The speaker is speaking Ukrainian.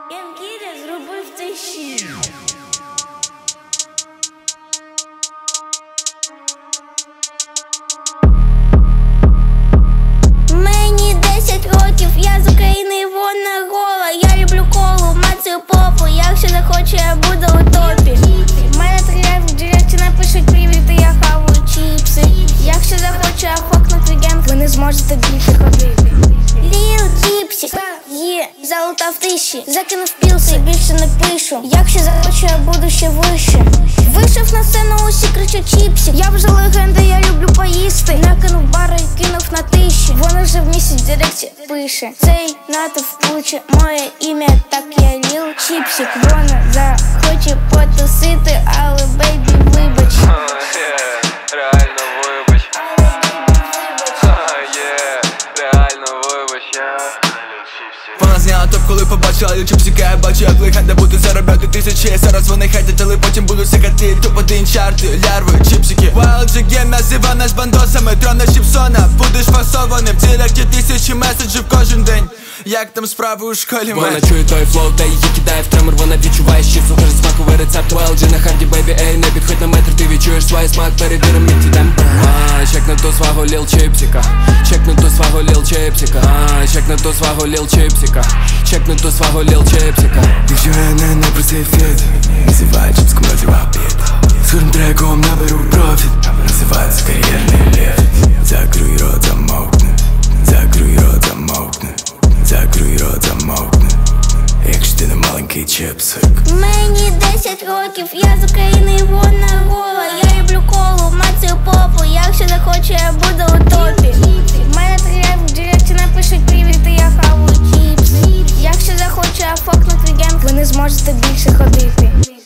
М-Кіря зробив цей щит. Мені 10 років, я з України, вона гола. Я люблю колу, мацію попу. Якщо захочу, я буду у топі. Мене тренер в директі напишуть привіт, і я хаваю чіпси. Якщо захочу, я хокну твігенк, ви не зможете більше ходити. Ліл Чіпсік є, залутав тиші. Закинув пілси, більше не пишу. Якщо захочу, я буду ще вище. Вийшов на сцену, усі кричать Чіпсік. Я вже легенда, я люблю поїсти. Накинув бари і кинув на тиші. Вона вже в місяць в директі пише. Цей натовп кличе моє ім'я, так я Ліл Чіпсік. Вона захоче потусити, але бейбі, вибач. Реально вибач. Реально вибач. Вона зняла топ, коли побачила Ліл Чіпсіка. Я бачу, як легенда буде заробляти тисячі. Зараз вони хейтять, але потім будуть сикати. Топ-1 чарти, лярви, чіпсики. Wild Game назива нас бандосами. Трона Чіпсона, будеш фасованим. В директі тисячі меседжів кожен день. Як там справи у школі? Вона чує той флоу, та її кидає в тремор. Вона відчуває, що супер смаковий рецепт. Wild на харді, бейбі, ей, не підходь на метр. Ти відчуєш свій смак, перевірим міці темп. Чекну ту свого Ліл Чіпсіка. Чекну ту свого Ліл Чіпсіка. Чекну ту свого Ліл Чіпсіка. Чекну ту свого Ліл Чіпсіка. Якщо я не про цей фіт, називаю чіпском розривав біт. З кожним треком наберу профіт, називається кар'єрний ліфт. Закрий рот, замовкни. Закрий рот, замовкни. Закрий рот, замовкни. Якщо ти не маленький чіпсик. Мені 10 років, я з України, вона гола. Я люблю колу, мацію попу. Якщо захочу, я буду у топі. Мене тренер в директі напишуть привіт, і я хаваю чіпси. Якщо захочу, я фокну твігенк, ви не зможете більше ходити.